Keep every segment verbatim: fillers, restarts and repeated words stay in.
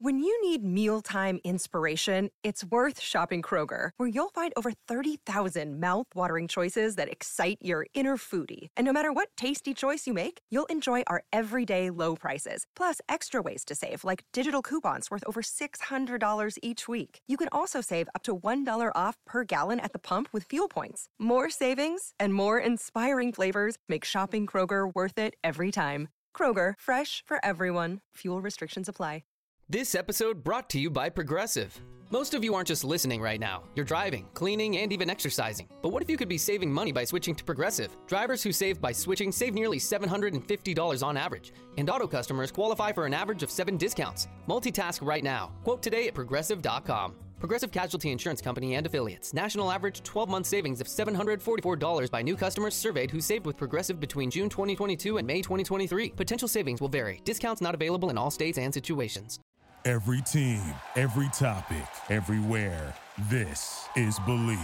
When you need mealtime inspiration, it's worth shopping Kroger, where you'll find over thirty thousand mouth-watering choices that excite your inner foodie. And no matter what tasty choice you make, you'll enjoy our everyday low prices, plus extra ways to save, like digital coupons worth over six hundred dollars each week. You can also save up to one dollar off per gallon at the pump with fuel points. More savings and more inspiring flavors make shopping Kroger worth it every time. Kroger, fresh for everyone. Fuel restrictions apply. This episode brought to you by Progressive. Most of you aren't just listening right now. You're driving, cleaning, and even exercising. But what if you could be saving money by switching to Progressive? Drivers who save by switching save nearly seven hundred fifty dollars on average. And auto customers qualify for an average of seven discounts. Multitask right now. Quote today at progressive dot com. Progressive Casualty Insurance Company and Affiliates. National average twelve-month savings of seven hundred forty-four dollars by new customers surveyed who saved with Progressive between June twenty twenty-two and May twenty twenty-three. Potential savings will vary. Discounts not available in all states and situations. Every team, every topic, everywhere. This is Believe.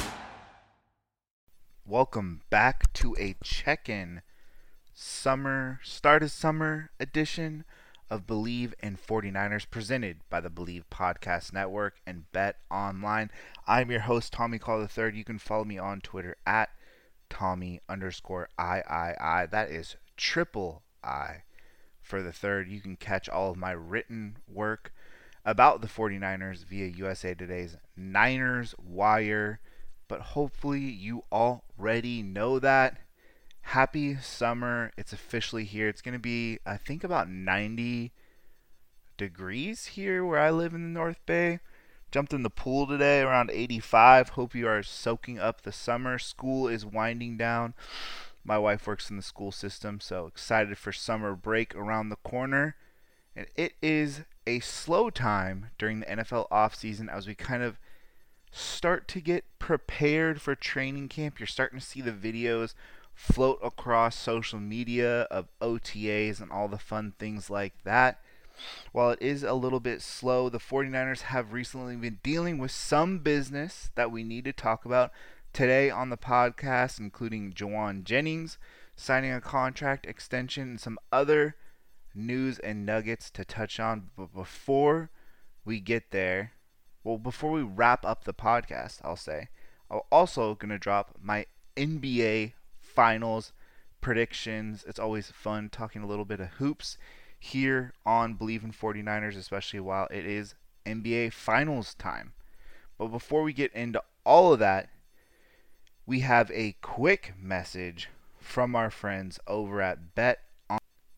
Welcome back to a check-in summer, start of summer edition of Believe in 49ers, presented by the Believe Podcast Network and Bet Online. I'm your host, Tommy Call the Third. You can follow me on Twitter at Tommy underscore I I I. That is triple I for the third. You can catch all of my written work about the 49ers via U S A Today's Niners Wire. But hopefully you already know that. Happy summer. It's officially here. It's going to be, I think, about ninety degrees here where I live in the North Bay. Jumped in the pool today around eighty-five. Hope you are soaking up the summer. School is winding down. My wife works in the school system, so excited for summer break around the corner. And it is a slow time during the N F L offseason as we kind of start to get prepared for training camp. You're starting to see the videos float across social media of O T As and all the fun things like that. While it is a little bit slow, the 49ers have recently been dealing with some business that we need to talk about today on the podcast, including Jauan Jennings signing a contract extension and some other news and nuggets to touch on. But before we get there, well, before we wrap up the podcast, I'll say, I'm also going to drop my N B A Finals predictions. It's always fun talking a little bit of hoops here on Believe in 49ers, especially while it is N B A Finals time. But before we get into all of that, we have a quick message from our friends over at Bet On-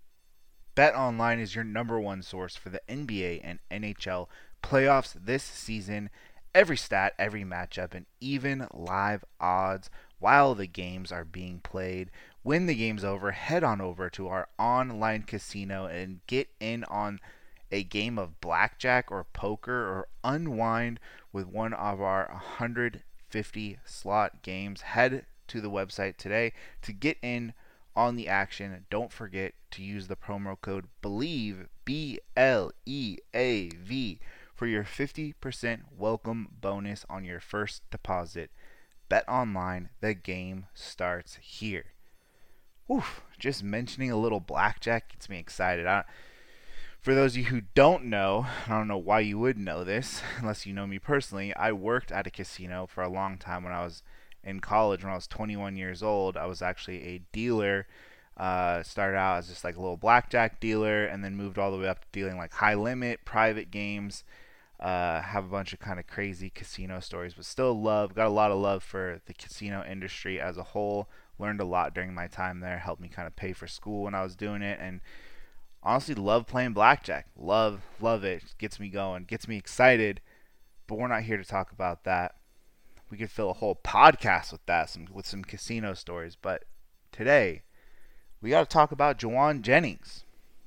Bet Online is your number one source for the N B A and N H L playoffs this season. Every stat, every matchup, and even live odds while the games are being played. When the game's over, head on over to our online casino and get in on a game of blackjack or poker, or unwind with one of our one hundred fifty slot games. Head to the website today to get in on the action. Don't forget to use the promo code BELIEVE, B L E A V, for your fifty percent welcome bonus on your first deposit. Bet Online, the game starts here. Oof, just mentioning a little blackjack gets me excited. I, for those of you who don't know, I don't know why you would know this, unless you know me personally, I worked at a casino for a long time when I was in college. When I was twenty-one years old, I was actually a dealer. Uh, started out as just like a little blackjack dealer, and then moved all the way up to dealing like high limit, private games. Uh, have a bunch of kind of crazy casino stories, but still love, got a lot of love for the casino industry as a whole. Learned a lot during my time there, helped me kind of pay for school when I was doing it, and honestly love playing blackjack. Love, love it. Gets me going, gets me excited, but we're not here to talk about that. We could fill a whole podcast with that, some, with some casino stories, but today we got to talk about Jauan Jennings.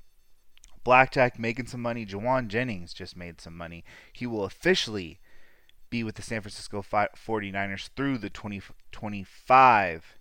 Blackjack making some money. Jauan Jennings just made some money. He will officially be with the San Francisco 49ers through the twenty twenty-five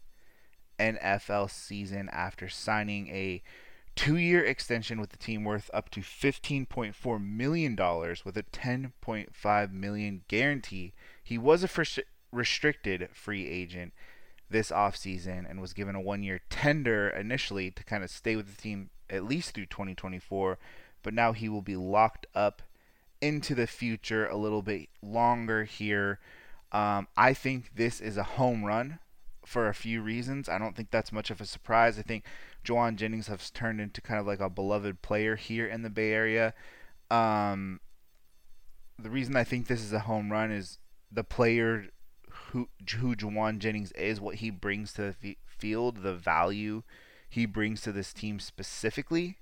N F L season after signing a two-year extension with the team worth up to fifteen point four million dollars with a ten point five million dollars guarantee. He was a fr- restricted free agent this offseason and was given a one-year tender initially to kind of stay with the team at least through twenty twenty-four, but now he will be locked up into the future a little bit longer here, um, I think this is a home run for a few reasons. I don't think that's much of a surprise. I think Jauan Jennings has turned into kind of like a beloved player here in the Bay Area. Um, the reason I think this is a home run is the player who, who Jauan Jennings is, what he brings to the field, the value he brings to this team specifically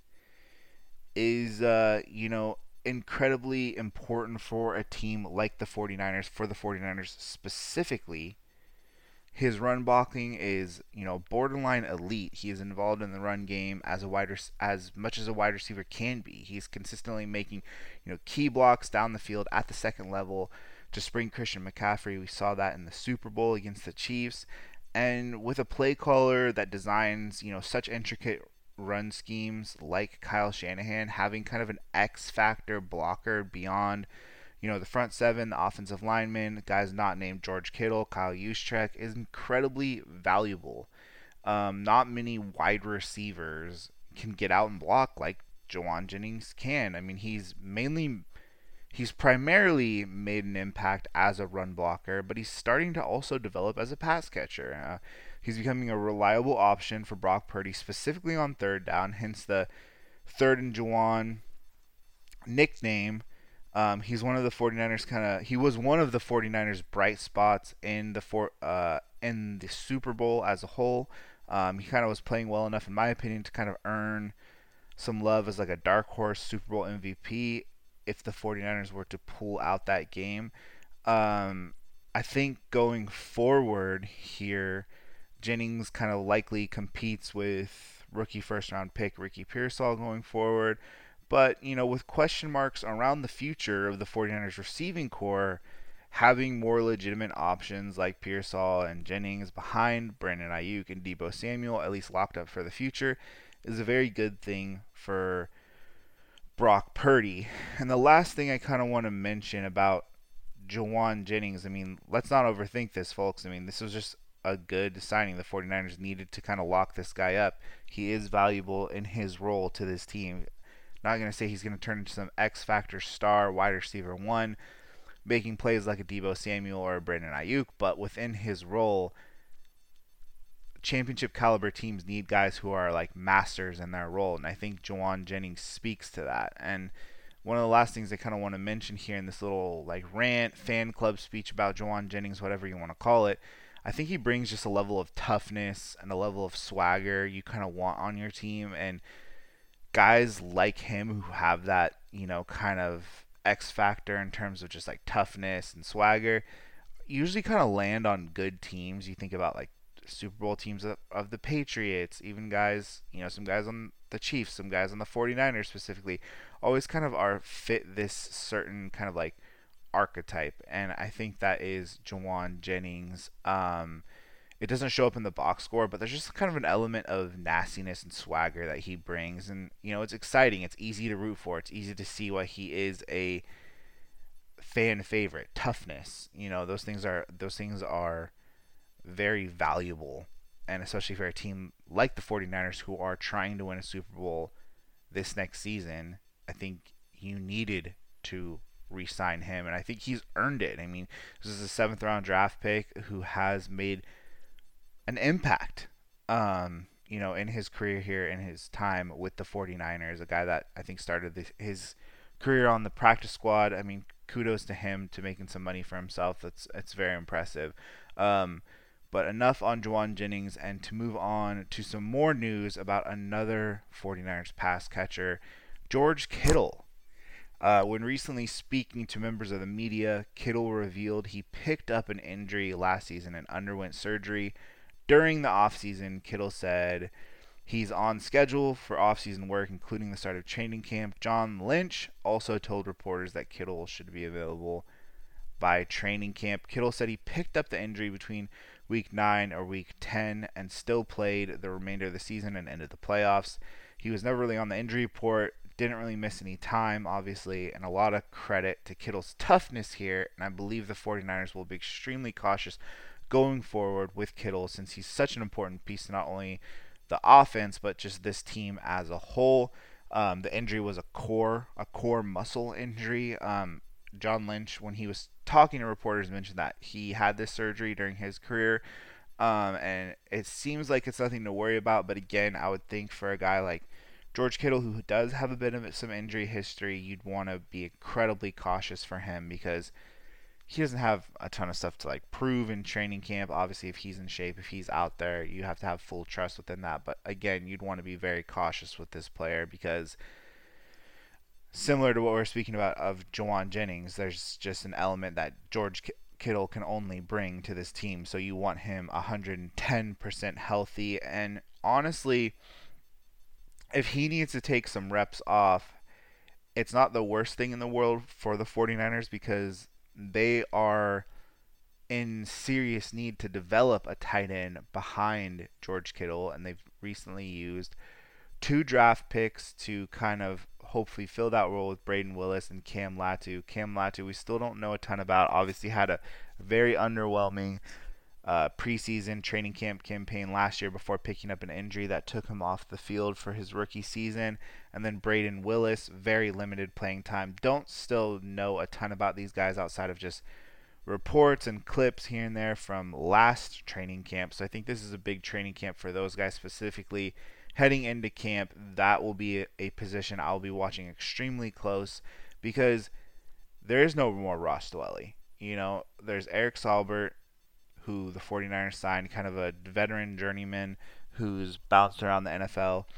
is, uh, you know, incredibly important for a team like the 49ers, for the 49ers specifically. His run blocking is, you know, borderline elite. He is involved in the run game as a wide as much as a wide receiver can be. He's consistently making, you know, key blocks down the field at the second level to spring Christian McCaffrey. We saw that in the Super Bowl against the Chiefs. And with a play caller that designs, you know, such intricate run schemes like Kyle Shanahan, having kind of an X factor blocker beyond, you know, the front seven, the offensive linemen, guys not named George Kittle, Kyle Juszczyk, is incredibly valuable. Um, not many wide receivers can get out and block like Jauan Jennings can. I mean, he's mainly, he's primarily made an impact as a run blocker, but he's starting to also develop as a pass catcher. Uh, he's becoming a reliable option for Brock Purdy, specifically on third down, hence the third and Jauan nickname. Um, he's one of the 49ers kind of, he was one of the 49ers bright spots in the for, uh, in the Super Bowl as a whole. Um, he kind of was playing well enough, in my opinion, to kind of earn some love as like a dark horse Super Bowl M V P if the 49ers were to pull out that game. Um, I think going forward here, Jennings kind of likely competes with rookie first round pick Ricky Pearsall going forward. But, you know, with question marks around the future of the 49ers receiving core, having more legitimate options like Pearsall and Jennings behind Brandon Ayuk and Deebo Samuel, at least locked up for the future, is a very good thing for Brock Purdy. And the last thing I kind of want to mention about Jauan Jennings, I mean, let's not overthink this, folks. I mean, this was just a good signing. The 49ers needed to kind of lock this guy up. He is valuable in his role to this team. Not going to say he's going to turn into some X-Factor star wide receiver one, making plays like a Deebo Samuel or a Brandon Ayuk, but within his role, championship caliber teams need guys who are like masters in their role, and I think Jauan Jennings speaks to that. And one of the last things I kind of want to mention here in this little like rant, fan club speech about Jauan Jennings, whatever you want to call it, I think he brings just a level of toughness and a level of swagger you kind of want on your team, and guys like him who have that, you know, kind of X factor in terms of just like toughness and swagger usually kind of land on good teams. You think about like Super Bowl teams of, of the Patriots, even guys, you know, some guys on the Chiefs, some guys on the 49ers specifically, always kind of are fit this certain kind of like archetype. And I think that is Jauan Jennings. Um, It doesn't show up in the box score, but there's just kind of an element of nastiness and swagger that he brings. And, you know, it's exciting. It's easy to root for. It's easy to see why he is a fan favorite. Toughness, you know, those things are those things are very valuable. And especially for a team like the 49ers who are trying to win a Super Bowl this next season, I think you needed to re-sign him. And I think he's earned it. I mean, this is a seventh round draft pick who has made an impact, um, you know, in his career here, in his time with the 49ers, a guy that I think started the, his career on the practice squad. I mean, kudos to him to making some money for himself. That's it's very impressive. Um, but enough on Jauan Jennings, and to move on to some more news about another 49ers pass catcher, George Kittle. Uh, when recently speaking to members of the media, Kittle revealed he picked up an injury last season and underwent surgery. During the offseason, Kittle said he's on schedule for offseason work, including the start of training camp. John Lynch also told reporters that Kittle should be available by training camp. Kittle said he picked up the injury between week nine or week ten and still played the remainder of the season and ended the playoffs. He was never really on the injury report, didn't really miss any time, obviously, and a lot of credit to Kittle's toughness here, and I believe the 49ers will be extremely cautious going forward with Kittle, since he's such an important piece to not only the offense but just this team as a whole. Um, the injury was a core, a core muscle injury. Um, John Lynch, when he was talking to reporters, mentioned that he had this surgery during his career. Um, and it seems like it's nothing to worry about. But again, I would think for a guy like George Kittle, who does have a bit of some injury history, you'd want to be incredibly cautious for him because he doesn't have a ton of stuff to like prove in training camp. Obviously, if he's in shape, if he's out there, you have to have full trust within that. But again, you'd want to be very cautious with this player because similar to what we're speaking about of Jauan Jennings, there's just an element that George Kittle can only bring to this team. So you want him one hundred ten percent healthy. And honestly, if he needs to take some reps off, it's not the worst thing in the world for the 49ers because they are in serious need to develop a tight end behind George Kittle, and they've recently used two draft picks to kind of hopefully fill that role with Braden Willis and Cam Latu. Cam Latu, we still don't know a ton about. Obviously had a very underwhelming uh, preseason training camp campaign last year before picking up an injury that took him off the field for his rookie season. And then Braden Willis, very limited playing time. Don't still know a ton about these guys outside of just reports and clips here and there from last training camp. So I think this is a big training camp for those guys specifically. Heading into camp, that will be a, a position I'll be watching extremely close because there is no more Ross Dwelley. You know, there's Eric Saubert, who the 49ers signed, kind of a veteran journeyman who's bounced around the N F L.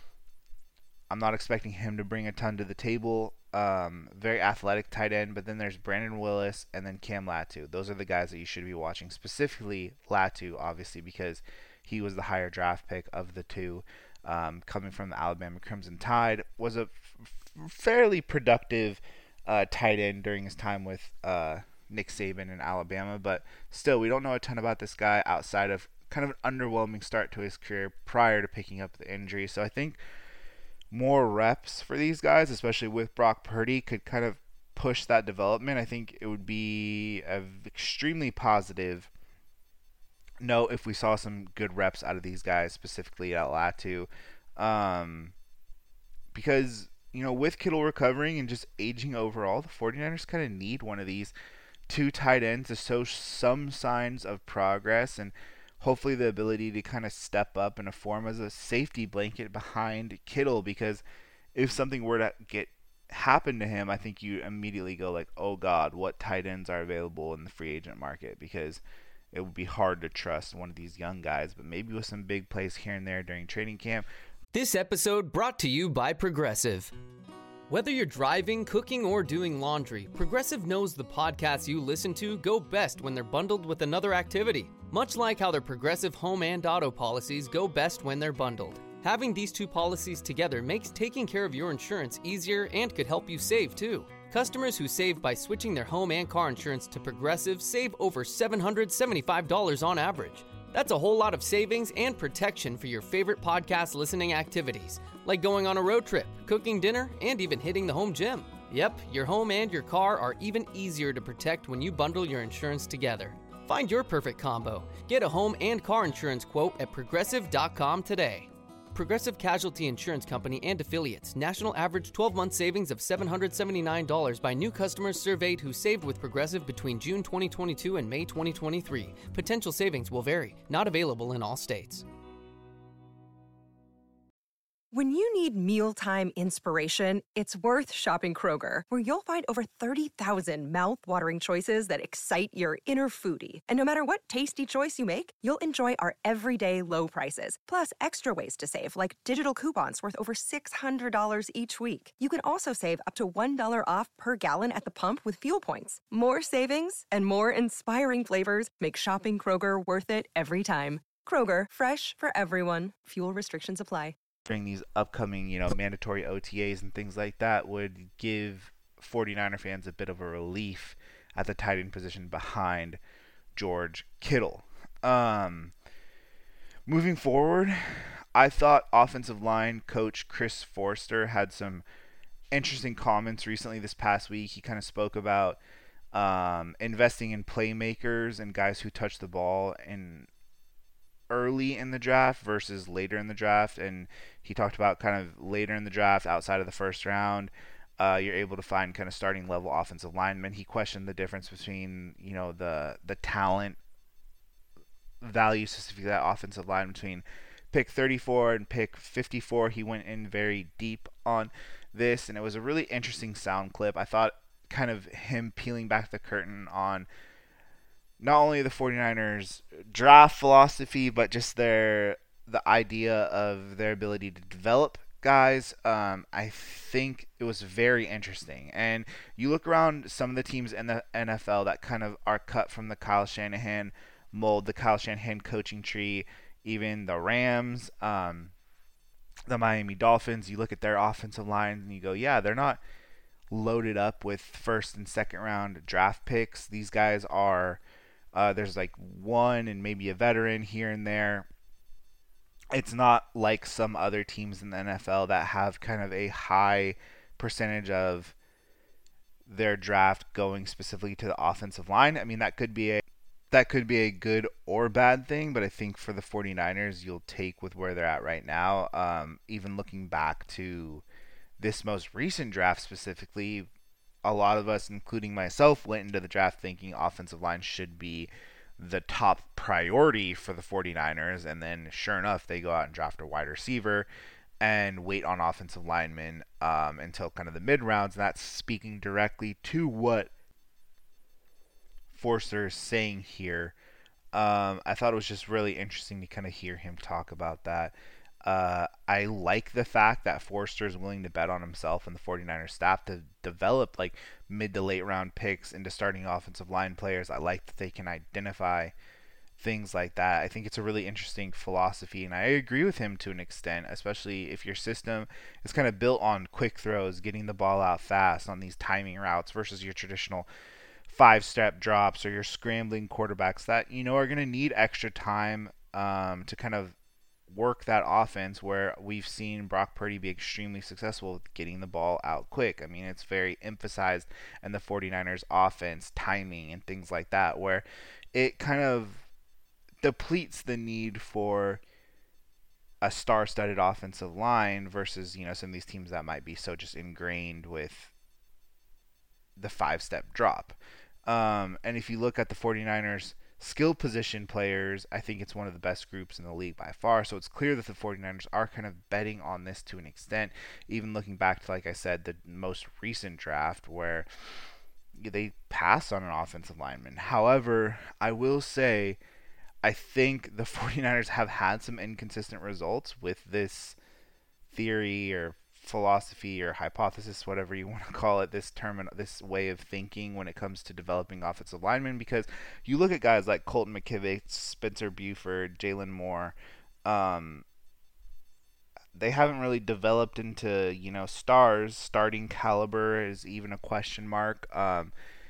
I'm not expecting him to bring a ton to the table. Um, very athletic tight end, but then there's Brandon Willis and then Cam Latu. Those are the guys that you should be watching, specifically Latu, obviously, because he was the higher draft pick of the two. Um, coming from the Alabama Crimson Tide, was a f- fairly productive uh, tight end during his time with uh, Nick Saban in Alabama, but still, we don't know a ton about this guy outside of kind of an underwhelming start to his career prior to picking up the injury. So I think more reps for these guys, especially with Brock Purdy, could kind of push that development. I think it would be an extremely positive note if we saw some good reps out of these guys, specifically at Latu. Um, because, you know, with Kittle recovering and just aging overall, the 49ers kind of need one of these two tight ends to show some signs of progress and hopefully the ability to kind of step up and form as a safety blanket behind Kittle, because if something were to get happen to him, I think you immediately go like, oh God, what tight ends are available in the free agent market? Because it would be hard to trust one of these young guys, but maybe with some big plays here and there during training camp. This episode brought to you by Progressive. Whether you're driving, cooking, or doing laundry, Progressive knows the podcasts you listen to go best when they're bundled with another activity. Much like how their Progressive home and auto policies go best when they're bundled. Having these two policies together makes taking care of your insurance easier and could help you save too. Customers who save by switching their home and car insurance to Progressive save over seven hundred seventy-five dollars on average. That's a whole lot of savings and protection for your favorite podcast listening activities, like going on a road trip, cooking dinner, and even hitting the home gym. Yep, your home and your car are even easier to protect when you bundle your insurance together. Find your perfect combo. Get a home and car insurance quote at progressive dot com today. Progressive Casualty Insurance Company and Affiliates. National average twelve-month savings of seven hundred seventy-nine dollars by new customers surveyed who saved with Progressive between June twenty twenty-two and May twenty twenty-three. Potential savings will vary. Not available in all states. When you need mealtime inspiration, it's worth shopping Kroger, where you'll find over thirty thousand mouth-watering choices that excite your inner foodie. And no matter what tasty choice you make, you'll enjoy our everyday low prices, plus extra ways to save, like digital coupons worth over six hundred dollars each week. You can also save up to one dollar off per gallon at the pump with fuel points. More savings and more inspiring flavors make shopping Kroger worth it every time. Kroger, fresh for everyone. Fuel restrictions apply. During these upcoming, you know, mandatory O T As and things like that would give 49er fans a bit of a relief at the tight end position behind George Kittle. Um, moving forward, I thought offensive line coach Chris Forster had some interesting comments recently this past week. He kind of spoke about um, investing in playmakers and guys who touch the ball and early in the draft versus later in the draft, and he talked about kind of later in the draft, outside of the first round, uh, you're able to find kind of starting level offensive linemen. He questioned the difference between, you know, the the talent value specifically that offensive line between pick thirty-four and pick fifty-four. He went in very deep on this, and it was a really interesting sound clip. I thought kind of him peeling back the curtain on not only the 49ers draft philosophy, but just their the idea of their ability to develop guys. Um, I think it was very interesting. And you look around some of the teams in the N F L that kind of are cut from the Kyle Shanahan mold, the Kyle Shanahan coaching tree, even the Rams, um, the Miami Dolphins. You look at their offensive line and you go, yeah, they're not loaded up with first and second round draft picks. These guys are, uh, there's like one and maybe a veteran here and there. It's not like some other teams in the N F L that have kind of a high percentage of their draft going specifically to the offensive line. I mean, that could be a that could be a good or bad thing, but I think for the 49ers, you'll take with where they're at right now. Um, even looking back to this most recent draft specifically, a lot of us, including myself, went into the draft thinking offensive line should be the top priority for the 49ers, and then sure enough, they go out and draft a wide receiver and wait on offensive linemen um, until kind of the mid rounds. And that's speaking directly to what Forster is saying here. Um, I thought it was just really interesting to kind of hear him talk about that. Uh, I like the fact that Forster is willing to bet on himself and the 49ers staff to develop like mid to late round picks into starting offensive line players. I like that they can identify things like that. I think it's a really interesting philosophy, and I agree with him to an extent, especially if your system is kind of built on quick throws, getting the ball out fast on these timing routes versus your traditional five-step drops or your scrambling quarterbacks that, you know, are going to need extra time um, to kind of work that offense, where we've seen Brock Purdy be extremely successful with getting the ball out quick. I mean, it's very emphasized in the 49ers offense, timing and things like that, where it kind of depletes the need for a star-studded offensive line versus, you know, some of these teams that might be so just ingrained with the five-step drop. Um, and if you look at the 49ers skill position players, I think it's one of the best groups in the league by far. So it's clear that the 49ers are kind of betting on this to an extent, even looking back to, like I said, the most recent draft where they pass on an offensive lineman. However, I will say I think the 49ers have had some inconsistent results with this theory or philosophy or hypothesis, whatever you want to call it, this term, this way of thinking when it comes to developing offensive linemen. Because you look at guys like Colton McKivitz, Spencer Buford, Jalen Moore, um, they haven't really developed into, you know, stars. Starting caliber is even a question mark. Um,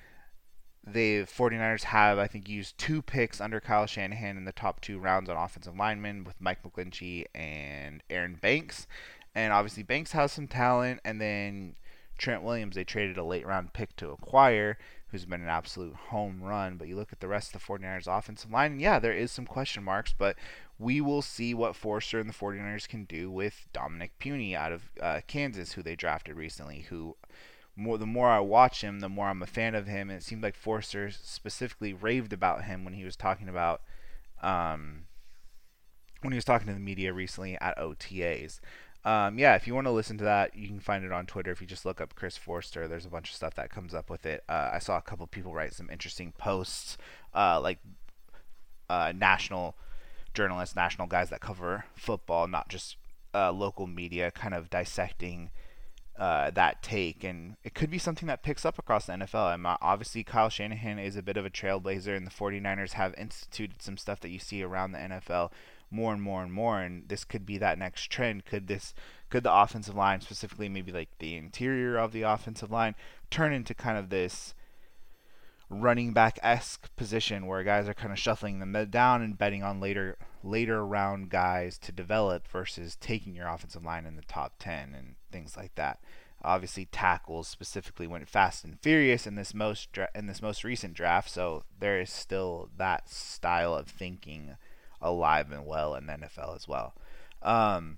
the 49ers have, I think, used two picks under Kyle Shanahan in the top two rounds on offensive linemen with Mike McGlinchey and Aaron Banks. And obviously Banks has some talent, and then Trent Williams, they traded a late-round pick to acquire, who's been an absolute home run. But you look at the rest of the 49ers offensive line, and yeah, there is some question marks, but we will see what Forster and the 49ers can do with Dominic Puny out of uh, Kansas, who they drafted recently, who more the more I watch him, the more I'm a fan of him. And it seemed like Forster specifically raved about him when he was talking about um, when he was talking to the media recently at O T As. Um, yeah, if you want to listen to that, you can find it on Twitter. If you just look up Chris Forster, there's a bunch of stuff that comes up with it. Uh, I saw a couple people write some interesting posts, uh, like uh, national journalists, national guys that cover football, not just uh, local media, kind of dissecting uh, that take. And it could be something that picks up across the N F L. I'm, uh, obviously, Kyle Shanahan is a bit of a trailblazer, and the 49ers have instituted some stuff that you see around the N F L more and more and more, and this could be that next trend. Could this could the offensive line, specifically maybe like the interior of the offensive line, turn into kind of this running back-esque position where guys are kind of shuffling them down and betting on later later round guys to develop versus taking your offensive line in the top ten and things like that. Obviously, tackles specifically went fast and furious in this most dra- in this most recent draft, so there is still that style of thinking alive and well in the N F L as well. Um,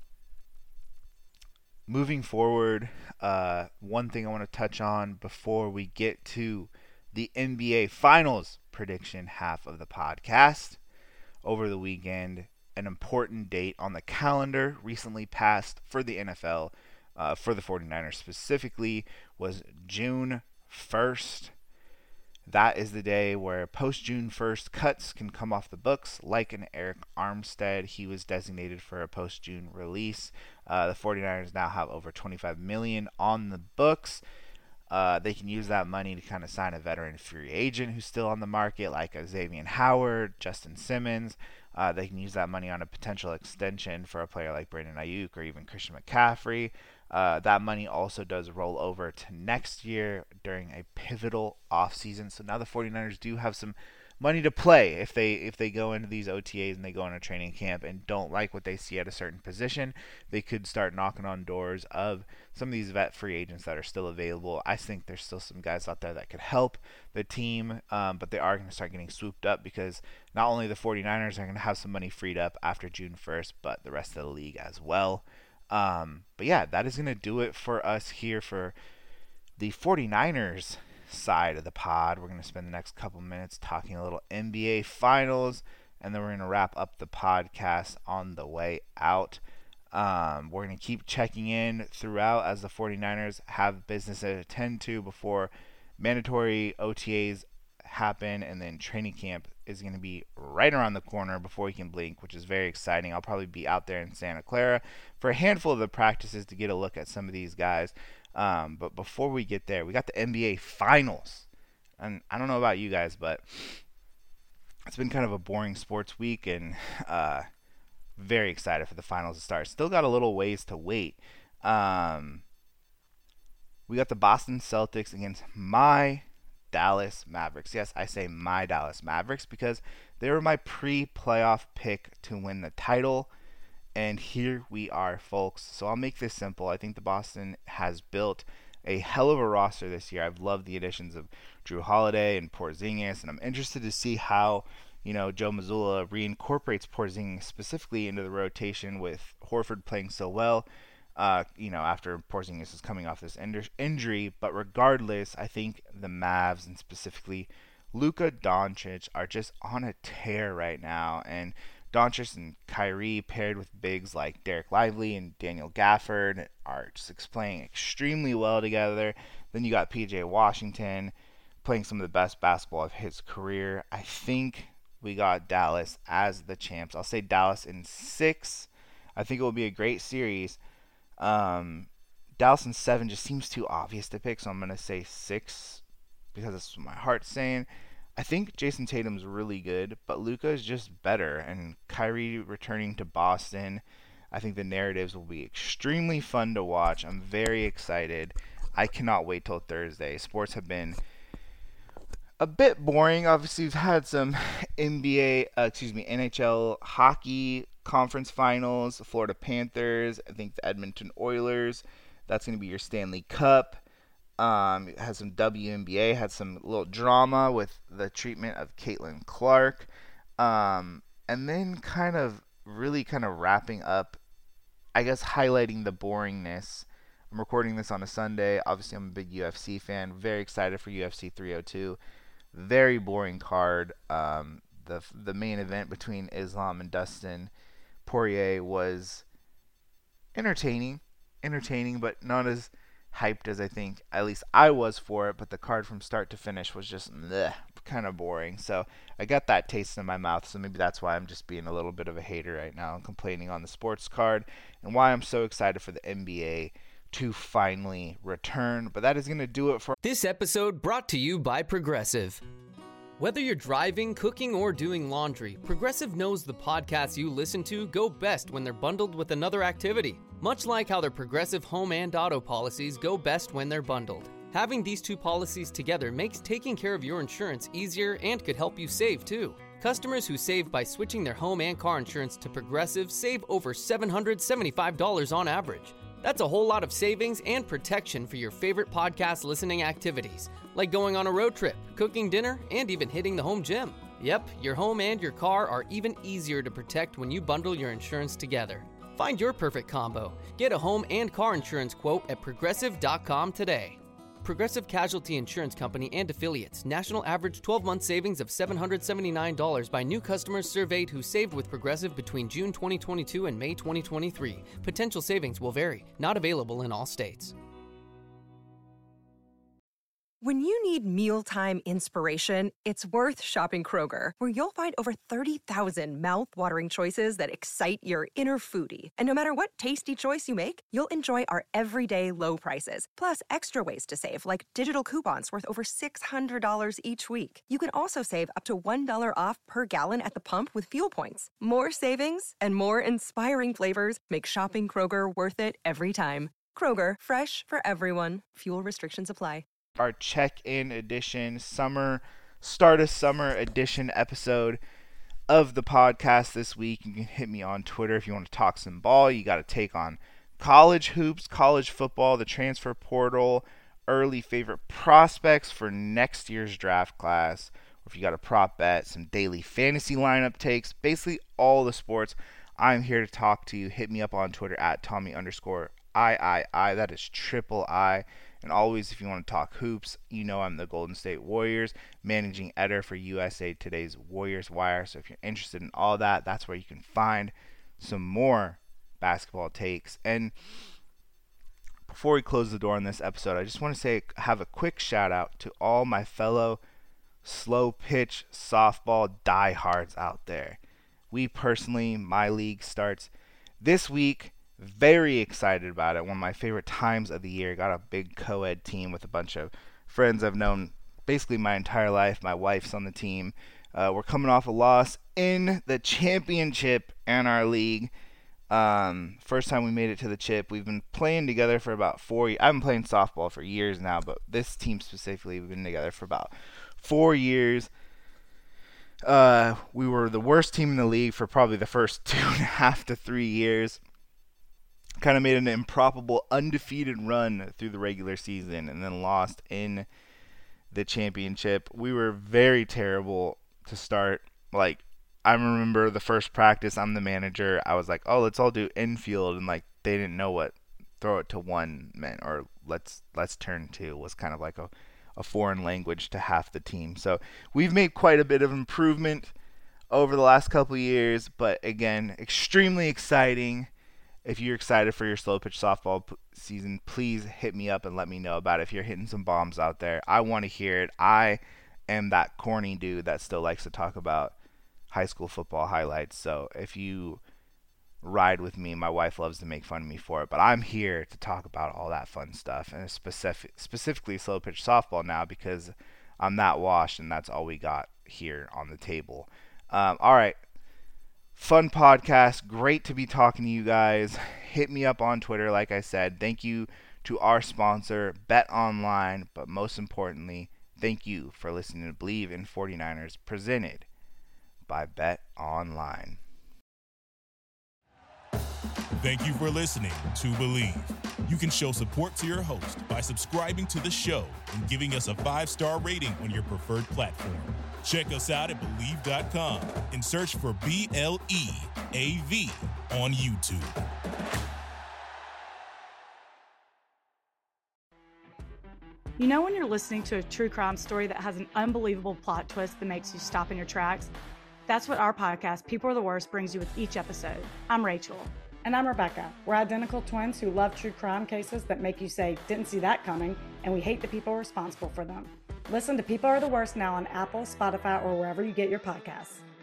moving forward, uh, one thing I want to touch on before we get to the N B A Finals prediction half of the podcast. Over the weekend, an important date on the calendar recently passed for the N F L, uh, for the 49ers specifically, was June first. That is the day where post-June first cuts can come off the books, like an Eric Armstead. He was designated for a post-June release. Uh, the 49ers now have over twenty-five million dollars on the books. Uh, they can use that money to kind of sign a veteran free agent who's still on the market, like a Xavier Howard, Justin Simmons. Uh, they can use that money on a potential extension for a player like Brandon Ayuk or even Christian McCaffrey. Uh, that money also does roll over to next year during a pivotal offseason. So now the 49ers do have some money to play if they if they go into these O T As and they go into training camp and don't like what they see at a certain position. They could start knocking on doors of some of these vet free agents that are still available. I think there's still some guys out there that could help the team, um, but they are going to start getting swooped up because not only the 49ers are going to have some money freed up after June first, but the rest of the league as well. Um, but yeah, that is going to do it for us here for the 49ers side of the pod. We're going to spend the next couple minutes talking a little N B A Finals, and then we're going to wrap up the podcast on the way out. Um, we're going to keep checking in throughout as the 49ers have business to attend to before mandatory O T As happen, and then training camp is going to be right around the corner before we can blink, which is very exciting. I'll probably be out there in Santa Clara for a handful of the practices to get a look at some of these guys. Um, but before we get there, we got the N B A Finals. And I don't know about you guys, but it's been kind of a boring sports week, and uh, very excited for the finals to start. Still got a little ways to wait. Um, we got the Boston Celtics against my Dallas Mavericks. Yes, I say my Dallas Mavericks because they were my pre-playoff pick to win the title. And here we are, folks. So I'll make this simple. I think the Boston has built a hell of a roster this year. I've loved the additions of Drew Holiday and Porzingis, and I'm interested to see how, you know, Joe Mazzulla reincorporates Porzingis specifically into the rotation with Horford playing so well, uh, you know, after Porzingis is coming off this injury. But regardless, I think the Mavs, and specifically Luka Doncic, are just on a tear right now. And Doncic and Kyrie paired with bigs like Derek Lively and Daniel Gafford are just playing extremely well together. Then you got P J Washington playing some of the best basketball of his career. I think we got Dallas as the champs. I'll say Dallas in six. I think it will be a great series. Um, Dallas in seven just seems too obvious to pick, so I'm going to say six because that's what my heart's saying. I think Jason Tatum's really good, but Luka is just better. And Kyrie returning to Boston, I think the narratives will be extremely fun to watch. I'm very excited. I cannot wait till Thursday. Sports have been a bit boring. Obviously, we've had some N B A, uh, excuse me, N H L hockey conference finals. The Florida Panthers, I think the Edmonton Oilers. That's going to be your Stanley Cup. Um, it had some W N B A, had some little drama with the treatment of Caitlin Clark, um, and then kind of really kind of wrapping up, I guess, highlighting the boringness. I'm recording this on a Sunday. Obviously, I'm a big U F C fan. Very excited for U F C three oh two. Very boring card. Um, the the main event between Islam and Dustin Poirier was entertaining, entertaining, but not as hyped as I think at least I was for it. But the card from start to finish was just bleh, kind of boring. So I got that taste in my mouth. So maybe that's why I'm just being a little bit of a hater right now and complaining on the sports card, and why I'm so excited for the N B A to finally return. But that is going to do it for this episode, brought to you by Progressive. Whether you're driving, cooking, or doing laundry, Progressive knows the podcasts you listen to go best when they're bundled with another activity. Much like how their Progressive home and auto policies go best when they're bundled. Having these two policies together makes taking care of your insurance easier and could help you save too. Customers who save by switching their home and car insurance to Progressive save over seven hundred seventy-five dollars on average. That's a whole lot of savings and protection for your favorite podcast listening activities, like going on a road trip, cooking dinner, and even hitting the home gym. Yep, your home and your car are even easier to protect when you bundle your insurance together. Find your perfect combo. Get a home and car insurance quote at progressive dot com today. Progressive Casualty Insurance Company and Affiliates. National average twelve-month savings of seven hundred seventy-nine dollars by new customers surveyed who saved with Progressive between June twenty twenty-two and May twenty twenty-three. Potential savings will vary. Not available in all states. When you need mealtime inspiration, it's worth shopping Kroger, where you'll find over thirty thousand mouth-watering choices that excite your inner foodie. And no matter what tasty choice you make, you'll enjoy our everyday low prices, plus extra ways to save, like digital coupons worth over six hundred dollars each week. You can also save up to one dollar off per gallon at the pump with fuel points. More savings and more inspiring flavors make shopping Kroger worth it every time. Kroger, fresh for everyone. Fuel restrictions apply. Our check-in edition, summer, start of summer edition episode of the podcast this week. You can hit me on Twitter if you want to talk some ball. You got to take on college hoops, college football, the transfer portal, early favorite prospects for next year's draft class, or if you got a prop bet, some daily fantasy lineup takes, basically all the sports. I'm here to talk to you. Hit me up on Twitter at Tommy underscore I I I. That is triple I. And always, if you want to talk hoops, you know I'm the Golden State Warriors, managing editor for U S A Today's Warriors Wire. So if you're interested in all that, that's where you can find some more basketball takes. And before we close the door on this episode, I just want to say, have a quick shout out to all my fellow slow pitch softball diehards out there. We personally, my league starts this week. Very excited about it. One of my favorite times of the year. Got a big co-ed team with a bunch of friends I've known basically my entire life. My wife's on the team. Uh, we're coming off a loss in the championship in our league. Um, first time we made it to the chip. We've been playing together for about four years. I've been playing softball for years now, but this team specifically, we've been together for about four years. Uh, we were the worst team in the league for probably the first two and a half to three years. Kind of made an improbable undefeated run through the regular season and then lost in the championship. We were very terrible to start. Like, I remember the first practice, I'm the manager. I was like, oh, let's all do infield. And, like, they didn't know what throw it to one meant, or let's let's turn two was kind of like a, a foreign language to half the team. So we've made quite a bit of improvement over the last couple of years. But, again, extremely exciting. If you're excited for your slow pitch softball p- season, please hit me up and let me know about it. If you're hitting some bombs out there, I want to hear it. I am that corny dude that still likes to talk about high school football highlights. So if you ride with me, my wife loves to make fun of me for it, but I'm here to talk about all that fun stuff, and specific, specifically slow pitch softball now, because I'm that washed and that's all we got here on the table. Um, all right. Fun podcast. Great to be talking to you guys. Hit me up on Twitter, like I said. Thank you to our sponsor, BetOnline. But most importantly, thank you for listening to Believe in forty-niners, presented by BetOnline. Thank you for listening to Believe. You can show support to your host by subscribing to the show and giving us a five-star rating on your preferred platform. Check us out at Believe dot com and search for B L E A V on YouTube. You know when you're listening to a true crime story that has an unbelievable plot twist that makes you stop in your tracks? That's what our podcast, People Are the Worst, brings you with each episode. I'm Rachel. And I'm Rebecca. We're identical twins who love true crime cases that make you say, didn't see that coming, and we hate the people responsible for them. Listen to People Are the Worst now on Apple, Spotify, or wherever you get your podcasts.